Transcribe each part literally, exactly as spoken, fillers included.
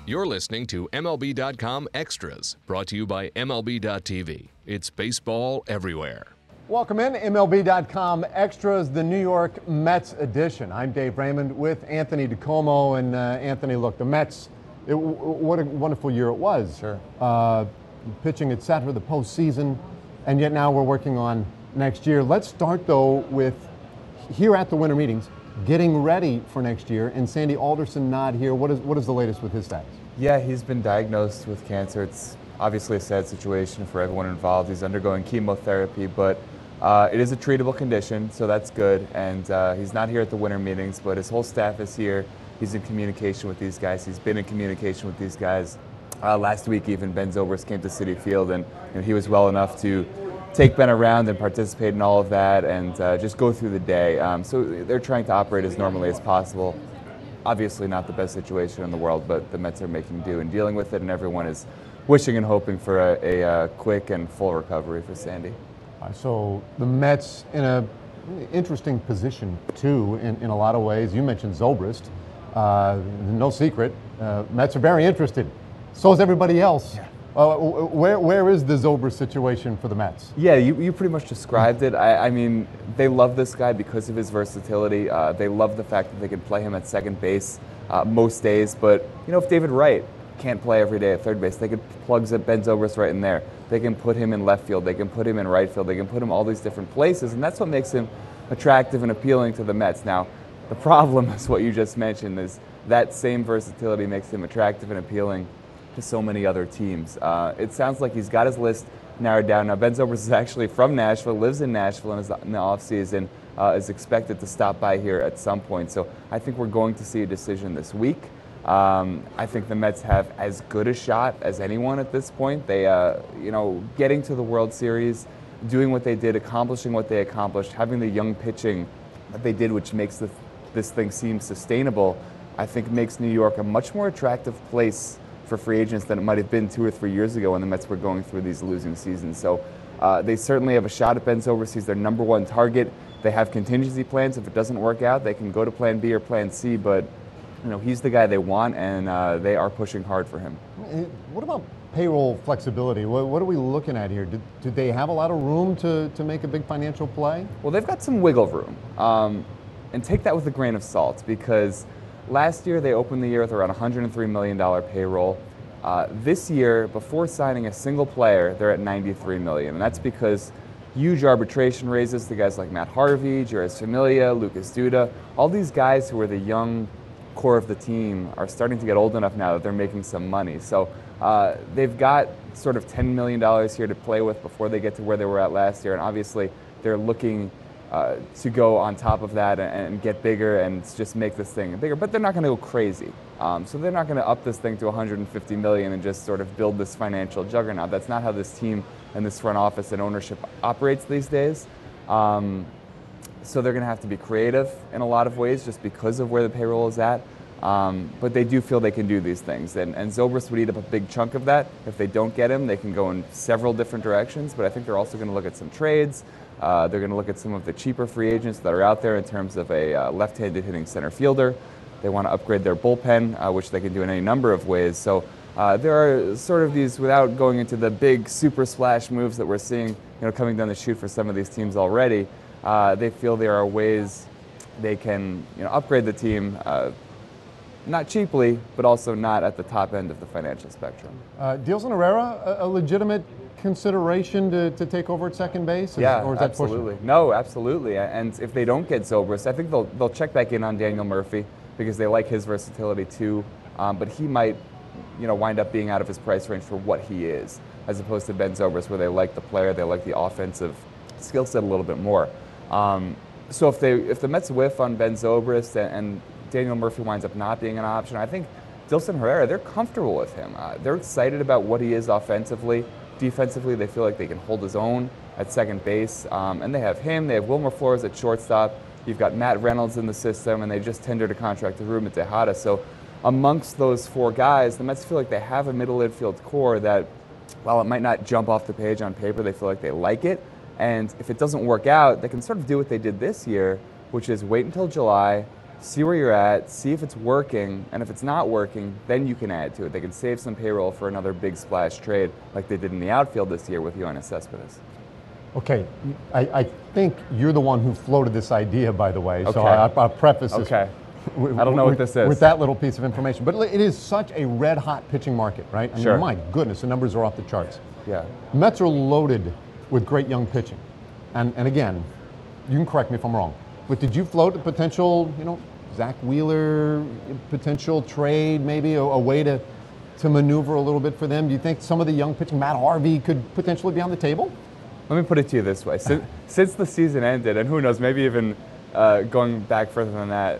You're listening to M L B dot com Extras, brought to you by M L B dot T V. It's baseball everywhere. Welcome in, M L B dot com Extras, the New York Mets edition. I'm Dave Raymond with Anthony DiComo. And uh, Anthony, look, the Mets, it, what a wonderful year it was. Sure. Uh, pitching it set for the postseason, and yet now we're working on next year. Let's start, though, with here at the winter meetings, getting ready for next year, and Sandy Alderson not here. What is what is the latest with his status? Yeah, he's been diagnosed with cancer. It's obviously a sad situation for everyone involved. He's undergoing chemotherapy, but uh, it is a treatable condition, so that's good. And uh, he's not here at the winter meetings, but his whole staff is here. He's in communication with these guys. He's been in communication with these guys. Uh, last week, even Ben Zobrist came to Citi Field, and, and he was well enough to take Ben around and participate in all of that and uh, just go through the day. Um, so they're trying to operate as normally as possible. Obviously not the best situation in the world, but the Mets are making do and dealing with it, and everyone is wishing and hoping for a, a, a quick and full recovery for Sandy. Uh, so the Mets in a interesting position, too, in, in a lot of ways. You mentioned Zobrist. Uh, no secret, uh, Mets are very interested. So is everybody else. Yeah. Uh, where where is the Zobrist situation for the Mets? Yeah, you, you pretty much described it. I, I mean, they love this guy because of his versatility. Uh, they love the fact that they can play him at second base uh, most days. But, you know, if David Wright can't play every day at third base, they could plug Ben Zobrist right in there. They can put him in left field. They can put him in right field. They can put him all these different places. And that's what makes him attractive and appealing to the Mets. Now, the problem is what you just mentioned, is that same versatility makes him attractive and appealing to so many other teams. Uh, it sounds like he's got his list narrowed down. Now, Ben Zobrist is actually from Nashville, lives in Nashville, and is in the offseason uh, is expected to stop by here at some point. So I think we're going to see a decision this week. Um, I think the Mets have as good a shot as anyone at this point. They, uh, you know, getting to the World Series, doing what they did, accomplishing what they accomplished, having the young pitching that they did, which makes the, this thing seem sustainable, I think makes New York a much more attractive place for free agents than it might have been two or three years ago when the Mets were going through these losing seasons. So uh, they certainly have a shot at Ben Zobrist. He's their number one target. They have contingency plans. If it doesn't work out, they can go to plan B or plan C, but you know, he's the guy they want, and uh, they are pushing hard for him. What about payroll flexibility? What, what are we looking at here? Did, did they have a lot of room to, to make a big financial play? Well, they've got some wiggle room, um, and take that with a grain of salt, because last year, they opened the year with around one hundred three million dollars payroll. Uh, this year, before signing a single player, they're at ninety-three million dollars, and that's because huge arbitration raises to guys like Matt Harvey, Jeurys Familia, Lucas Duda. All these guys who are the young core of the team are starting to get old enough now that they're making some money. So uh, they've got sort of ten million dollars here to play with before they get to where they were at last year, and obviously they're looking Uh, to go on top of that and, and get bigger and just make this thing bigger. But they're not going to go crazy. Um, so they're not going to up this thing to one hundred fifty million dollars and just sort of build this financial juggernaut. That's not how this team and this front office and ownership operates these days. Um, so they're going to have to be creative in a lot of ways just because of where the payroll is at. Um, but they do feel they can do these things. And, and Zobrist would eat up a big chunk of that. If they don't get him, they can go in several different directions. But I think they're also going to look at some trades. Uh, they're going to look at some of the cheaper free agents that are out there in terms of a uh, left-handed hitting center fielder. They want to upgrade their bullpen, uh, which they can do in any number of ways. So uh, there are sort of these, without going into the big super splash moves that we're seeing, you know, coming down the chute for some of these teams already. Uh, they feel there are ways they can, you know, upgrade the team, uh, not cheaply, but also not at the top end of the financial spectrum. Uh, Dielson Herrera, a, a legitimate consideration to, to take over at second base? Yeah, or is that absolutely. pushing? No, absolutely. And if they don't get Zobrist, I think they'll they'll check back in on Daniel Murphy because they like his versatility too. Um, but he might, you know, wind up being out of his price range for what he is, as opposed to Ben Zobrist, where they like the player, they like the offensive skill set a little bit more. Um, so if they if the Mets whiff on Ben Zobrist and, and Daniel Murphy winds up not being an option, I think Dielson Herrera, they're comfortable with him. Uh, they're excited about what he is offensively. Defensively, they feel like they can hold his own at second base. Um, and they have him, they have Wilmer Flores at shortstop. You've got Matt Reynolds in the system, and they just tendered a contract to Ruben Tejada. So amongst those four guys, the Mets feel like they have a middle infield core that, while it might not jump off the page on paper, they feel like they like it. And if it doesn't work out, they can sort of do what they did this year, which is wait until July, see where you're at, see if it's working, and if it's not working, then you can add to it. They can save some payroll for another big splash trade like they did in the outfield this year with Yoenis Cespedes. Okay, I, I think you're the one who floated this idea, by the way, okay. so I, I'll preface this. Okay. With, I don't know with, what this is. With that little piece of information. But it is such a red-hot pitching market, right? I mean, sure. my goodness, the numbers are off the charts. Yeah. Mets are loaded with great young pitching. And, and again, you can correct me if I'm wrong, but did you float a potential, you know, Zach Wheeler, potential trade, maybe a, a way to, to maneuver a little bit for them? Do you think some of the young pitching, Matt Harvey, could potentially be on the table? Let me put it to you this way. Since, since the season ended, and who knows, maybe even uh, going back further than that,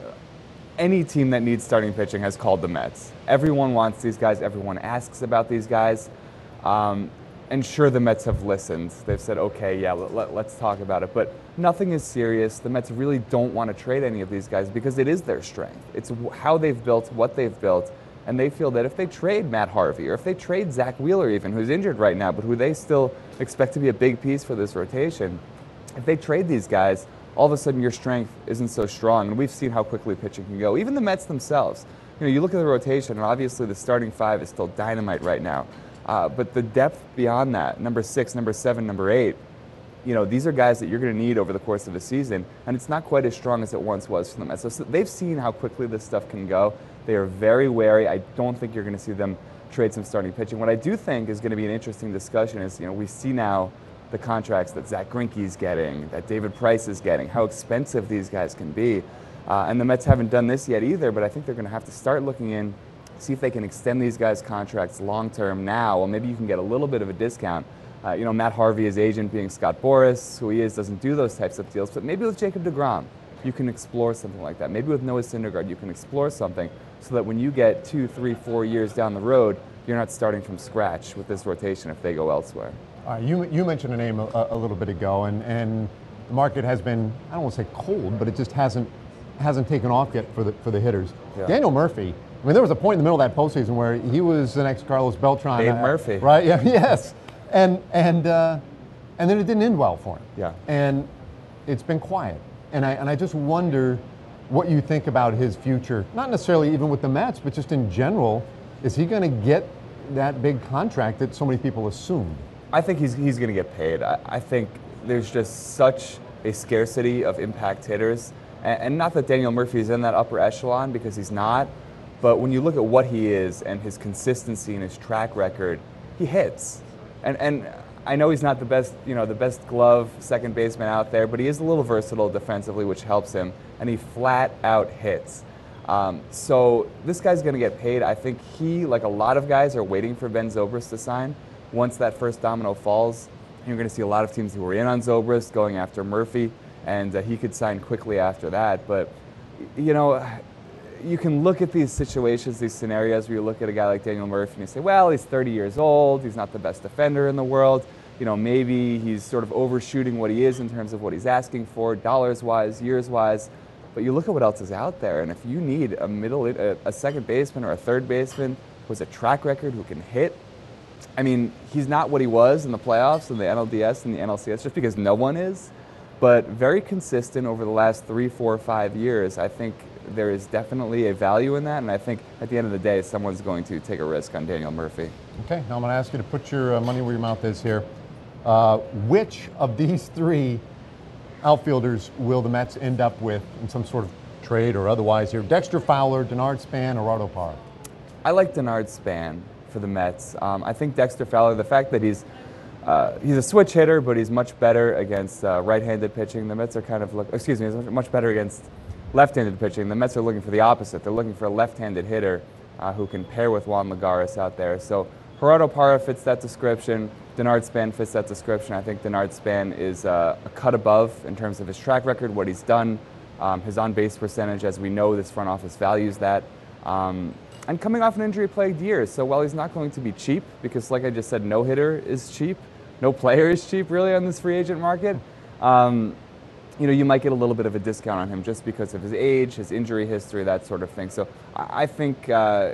any team that needs starting pitching has called the Mets. Everyone wants these guys. Everyone asks about these guys. Um, and sure, the Mets have listened. They've said, okay, yeah, let, let, let's talk about it. But nothing is serious. The Mets really don't want to trade any of these guys because it is their strength. It's how they've built, what they've built. And they feel that if they trade Matt Harvey, or if they trade Zach Wheeler even, who's injured right now, but who they still expect to be a big piece for this rotation, if they trade these guys, all of a sudden your strength isn't so strong. And we've seen how quickly pitching can go. Even the Mets themselves. You know, you look at the rotation, and obviously the starting five is still dynamite right now. Uh, but the depth beyond that, number six, number seven, number eight, you know, these are guys that you're going to need over the course of a season, and it's not quite as strong as it once was for the Mets. So, so they've seen how quickly this stuff can go. They are very wary. I don't think you're going to see them trade some starting pitching. What I do think is going to be an interesting discussion is, you know, we see now the contracts that Zach Greinke's getting, that David Price is getting, how expensive these guys can be. Uh, and the Mets haven't done this yet either, but I think they're going to have to start looking in, see if they can extend these guys' contracts long-term now, or maybe you can get a little bit of a discount. Uh, you know, Matt Harvey, his agent being Scott Boras, who he is, doesn't do those types of deals, but maybe with Jacob deGrom, you can explore something like that. Maybe with Noah Syndergaard, you can explore something so that when you get two, three, four years down the road, you're not starting from scratch with this rotation if they go elsewhere. Uh, you, you mentioned a name a, a little bit ago, and, and the market has been, I don't want to say cold, but it just hasn't hasn't taken off yet for the for the hitters. Yeah. Daniel Murphy, I mean, there was a point in the middle of that postseason where he was the next Carlos Beltran. Dave uh, Murphy. Right, yeah, yes. And, and, uh, and then it didn't end well for him. Yeah. And it's been quiet. And I, and I just wonder what you think about his future, not necessarily even with the Mets, but just in general. Is he going to get that big contract that so many people assumed? I think he's, he's going to get paid. I, I think there's just such a scarcity of impact hitters. And, and not that Daniel Murphy is in that upper echelon, because he's not. But when you look at what he is and his consistency and his track record, he hits. And, and I know he's not the best, you know, the best glove second baseman out there, but he is a little versatile defensively, which helps him. And he flat out hits. Um, so this guy's going to get paid. I think he, like a lot of guys, are waiting for Ben Zobrist to sign. Once that first domino falls, you're going to see a lot of teams who were in on Zobrist going after Murphy, and uh, he could sign quickly after that. But, you know, you can look at these situations, these scenarios where you look at a guy like Daniel Murphy and you say, well, he's thirty years old, he's not the best defender in the world. You know, maybe he's sort of overshooting what he is in terms of what he's asking for, dollars-wise, years-wise. But you look at what else is out there, and if you need a middle, a, a second baseman or a third baseman who has a track record, who can hit, I mean, he's not what he was in the playoffs and the N L D S and the N L C S just because no one is, but very consistent over the last three, four, five years. I think there is definitely a value in that, and I think at the end of the day, someone's going to take a risk on Daniel Murphy. Okay, now I'm going to ask you to put your uh, money where your mouth is here. Uh, which of these three outfielders will the Mets end up with in some sort of trade or otherwise here? Dexter Fowler, Denard Span, or Gerardo Parra? I like Denard Span for the Mets. Um, I think Dexter Fowler, the fact that he's uh, he's a switch hitter, but he's much better against uh, right-handed pitching. The Mets are kind of look, excuse me, he's much better against left-handed pitching. The Mets are looking for the opposite. They're looking for a left-handed hitter uh, who can pair with Juan Lagares out there. So Gerardo Parra fits that description. Denard Span fits that description. I think Denard Span is uh, a cut above in terms of his track record, what he's done, um, his on-base percentage. As we know, this front office values that. Um, and coming off an injury-plagued year, so while he's not going to be cheap, because like I just said, no hitter is cheap, no player is cheap really on this free agent market, um, you know, you might get a little bit of a discount on him just because of his age, his injury history, that sort of thing. So I, I think uh,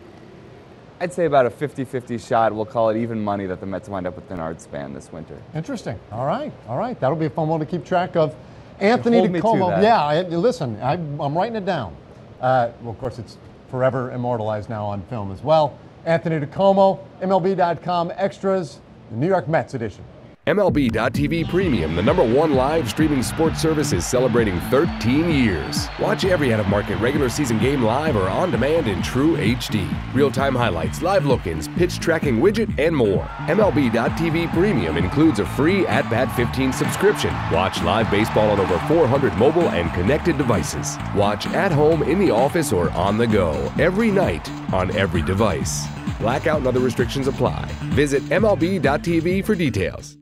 I'd say about a fifty fifty shot, we'll call it even money, that the Mets wind up with Denard Span this winter. Interesting. All right, all right. That'll be a fun one to keep track of. Anthony Hold me to DeComo. that. Yeah, I, listen, I, I'm writing it down. Uh, well, of course, it's forever immortalized now on film as well. Anthony DeComo, M L B dot com Extras, the New York Mets edition. M L B dot T V Premium, the number one live streaming sports service, is celebrating thirteen years. Watch every out-of-market regular season game live or on demand in true H D. Real-time highlights, live look-ins, pitch tracking widget, and more. M L B dot T V Premium includes a free At Bat fifteen subscription. Watch live baseball on over four hundred mobile and connected devices. Watch at home, in the office, or on the go every night on every device. Blackout and other restrictions apply. Visit M L B dot T V for details.